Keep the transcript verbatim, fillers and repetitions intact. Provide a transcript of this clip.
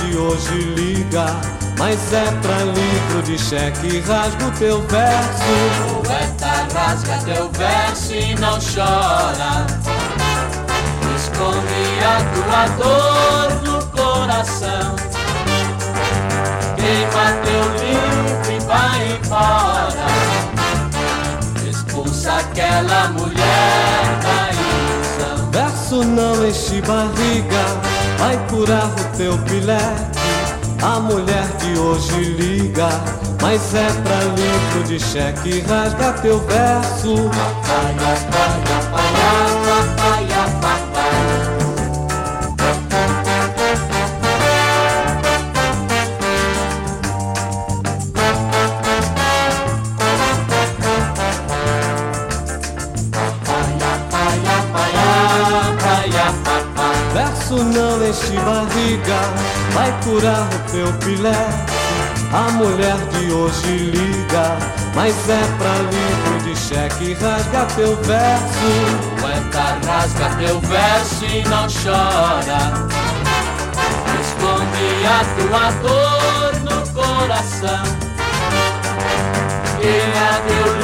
de hoje liga, mas é pra livro de cheque. Rasga o teu verso. Poeta, rasga teu verso e não chora. Esconde a tua dor no coração. Queima teu livro e vai embora. Expulsa aquela mulher da ilusão. Verso não enche barriga, vai curar o teu pilete. A mulher de hoje liga, mas é pra livro de cheque. Rasga teu verso. Verso não enche barriga, vai curar o teu pilete. A mulher de hoje liga, mas é pra livro de cheque. Rasga teu verso. Poeta, rasga teu verso e não chora. Esconde a tua dor no coração. Queima teu